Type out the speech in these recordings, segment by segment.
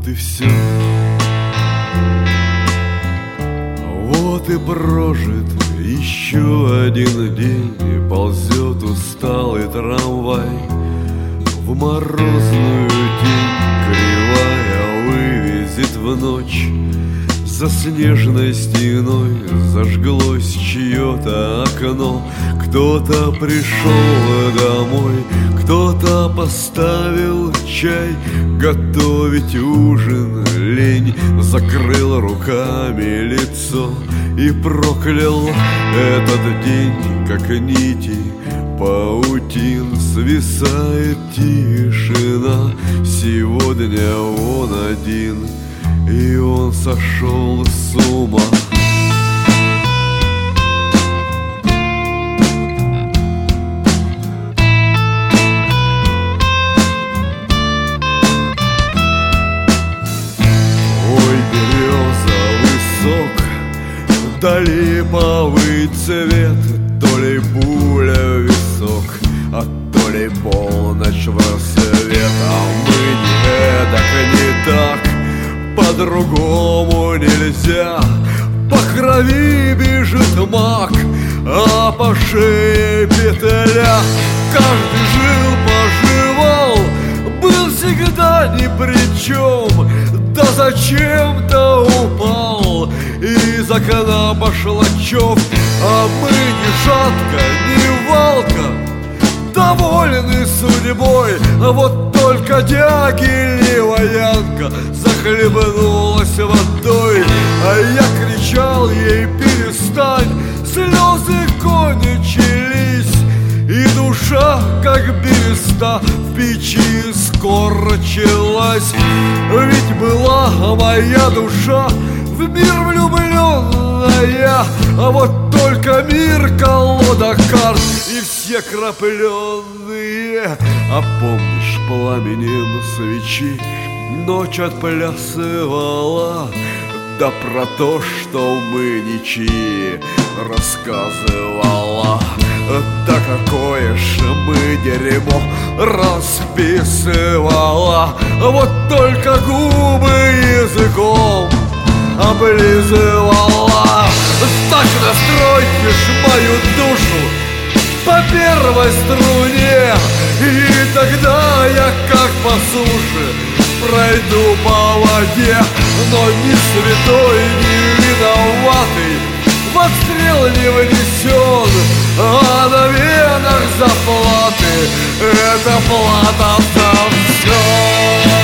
Вот и все. Вот и прожит еще один день. Ползет усталый трамвай в морозную тень. Кривая вывезет в ночь. За снежной стеной зажглось чье-то окно. Кто-то пришел домой, кто-то поставил чай. Готовить ужин лень, закрыл руками лицо и проклял этот день, как нити паутин. Свисает тишина, сегодня он один, и он сошел с ума. Ой, березовый сок, да липовый цвет, то ли пуля в висок, а то ли полночь в рассвет. А мы не эдак, не так, по-другому нельзя. По крови бежит мак, а по шее петля. Каждый жил-поживал, был всегда ни при чем. Да зачем-то упал, из окна пошла чёрт. А мы ни жатка, ни валка, довольны судьбой. А вот только дягилева Янка захлебнулась водой. А я кричал ей: перестань, слезы кончились. И душа, как береста, в печи скорчилась. Ведь была моя душа в мир влюбленная, а вот только мир колода карт, и все крапленые. А помнишь, пламенем свечи ночь отплясывала, да про то, что мы ничьи, рассказывала. Да какое ж мы дерьмо расписывала. Вот только губы языком облизывала. Так настройте мою душу по первой струне, и тогда я как по суше пройду по воде. Но ни святой, ни виноватый в отстрел не внесен, а на венах заплаты — это плата за все.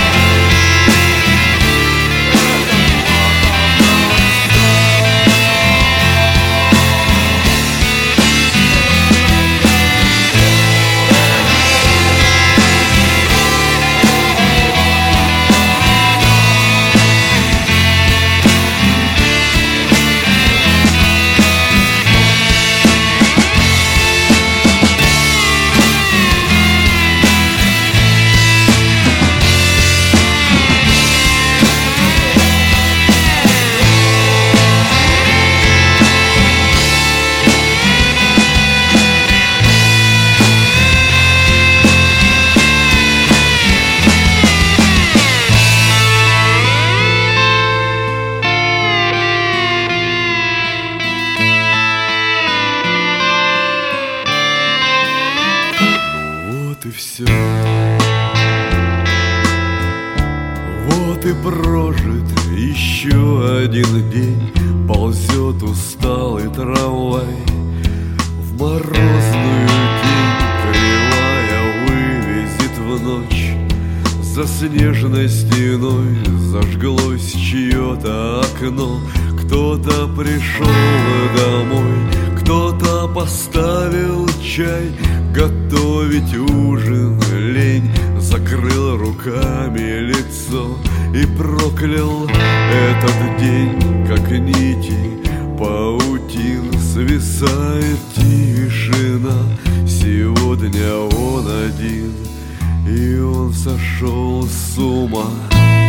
Вот и все. Вот и прожит еще один день. Ползет усталый трамвай в морозную тень. Кривая вывезет в ночь. За снежной стеной зажглось чье-то окно. Кто-то пришел домой, кто-то поставил чай. Готовить ужин лень, закрыл руками лицо и проклял этот день, как нити паутин. Свисает тишина, сегодня он один, и он сошел с ума.